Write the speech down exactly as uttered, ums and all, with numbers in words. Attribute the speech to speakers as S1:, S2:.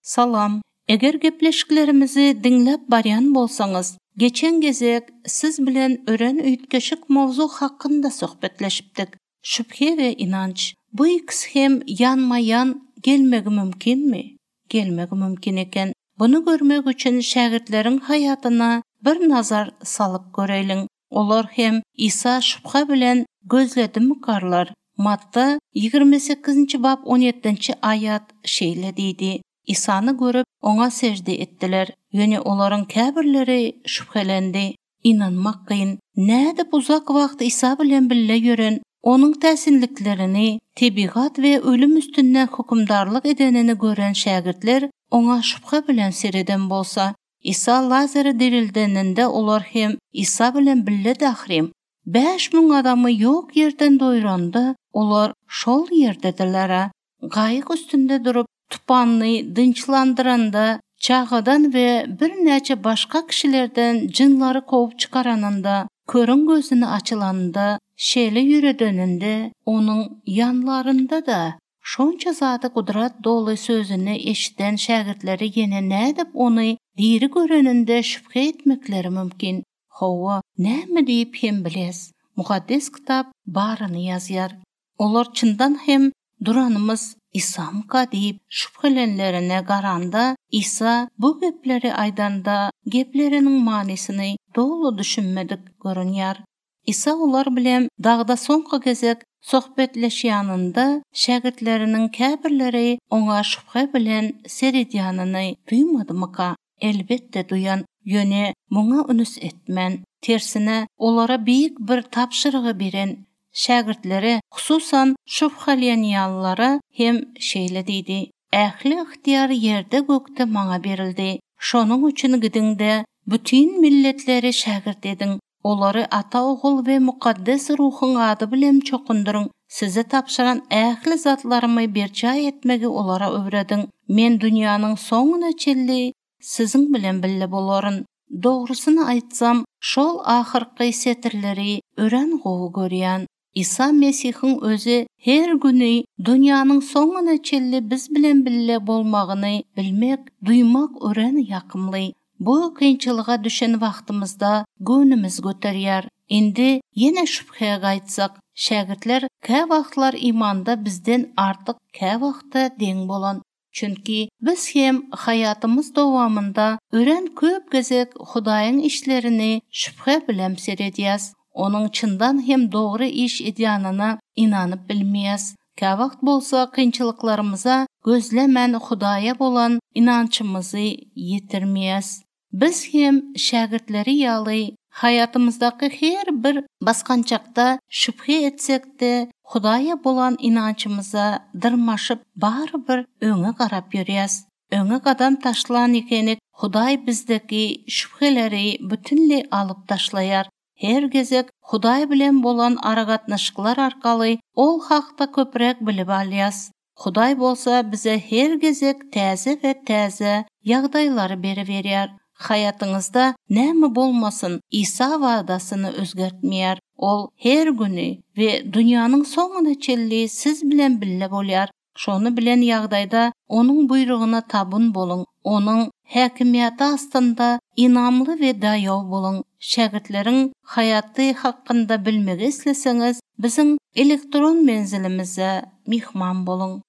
S1: Salam. Eger gepleşiklerimizi dinlep baryan bolsanız, geçen gezek siz bilen ören üytkeşik mavzu hakkında sohbetleşipdik. Şüphe ve inanç. Bu ikisi hem yanma-yan gelmegi mümkün mi? Gelmegi mümkün eken. Bunu görmek için şagirdlerin hayatına bir nazar salıp göreylin. Olar hem İsa şüphe bilen gözledi mi karlar? Matta yigirme sekizinci bab on yedinci ayat şeýle diýdi. İsa'ny görüp ona secde etdiler. Ýöne olaryň käbirleri şüphelendi. İnanmak kıyın. Näde uzak wagt İsa bilen bille ýören, onuň täsinliklerini, tebigat we ölüm üstünden hukmdarlyk edenini gören şagirdler ona şüphe bilen sereden bolsa, İsa Lazary dirildeninde olar hem İsa bilen bille dahrim. beş ming adamı yok yerden doýranda, olar şol ýerdedirler. Gaýyk üstünde durup tupanly dynçlandyranda, çağadan ve bir näçe başka kişilerden jinlary kovup çıkaranında, körün gözüni açılanında, şeýle ýüredeninde, onuň yanlarında da şonça zady kudrat dolu sözüni eşiten şagirdleri ýene nädip ony diri göreninde şüphe etmekleri mümkin. Hawa näme diýip hem biles. Muqaddes kitap baryny ýazýar. Olar çyndan hem duranymyz İsa'mka diýip şüphelenlerine garanda, İsa bu gepleri aýdanda gepleriniň manysyny dolu düşünmedik görünýär. İsa olar bilen dagda soňky gezek sohbetleşýäninde şagirdleriniň käbirleri oňa şüphe bilen seredýanyny duýmadymyka? Elbette duyan, ýöne muňa ünüs etmen. Tersine olara biýik bir tapşyrygy beren şagirdlere, hususan şüphelenýänlara hem şeýle diýdi: "Ähli ihtiýar ýerde gökde maňa berildi. Şonuň üçin gidinde bütün milletleri şagird ediň. Olary Ata, Ogul we Mukaddes ruhyň ady bilen çokunduryň. Size tapşyran ähli zatlarymy berçä etmegi olara öwrediň. Men dünýäniň soňuna çelli siziň bilen bille bolaryn. Dogrusyny aýtsam, şol ahyrky setirleri ören gowy görýän. İsa Mesihiň özü her güni dünýäniň soňuna çelli biz bilen bille bolmagyny bilmek, duýmak ören ýakymly. Bu kynçylyga düşen wagtymyzda gönümiz göterýär. Indi ýene şüphe gaýtsak, şagirdler kä wagtlar imanda bizden artyk, kä wagtda deň bolan. Çünki biz hem hayatımız dowamında ören köp gezek Hudaýyň işlerini şüphe bilen seredýäs. Onun çyndan hem dogry iş edýanyna inanyp bilmeýäs. Kä wagt bolsa kynçylyklarymyza gözlemen Hudaýa bolan inançymyzy ýetirmeýäs. Biz hem şagirdleri ýaly hayatımızdaky her bir baskançakda şüphe etsek-de Hudaýa bolan inançymyza dyrmaşyp barybir öňe garap ýörýäs. Öňe gadam taşlan ekenik Hudaý bizdeki şüpheleri bütünli alyp taşlaýar. Her gezek Hudaý bilen bolan aragatnaşyklar arkaly ol hakda köprek bilip alýas. Hudaý bolsa bize her gezek täze we täze ýagdaýlary berip berýär. Hayatyňyzda näme bolmasyn İsa wagdasyny özgertmeýär. Ol her güni we dünýäniň soňuna çelli siz bilen bille bolýar. Şonu bilen ýagdaýda onuň buyruguna tabun boluň. Onuň häkimiýeti astynda inamly we daýaw boluň. Şagirdleriň hayaty hakynda bilmegi isleseňiz, biziň elektron menzilimize mihman boluň.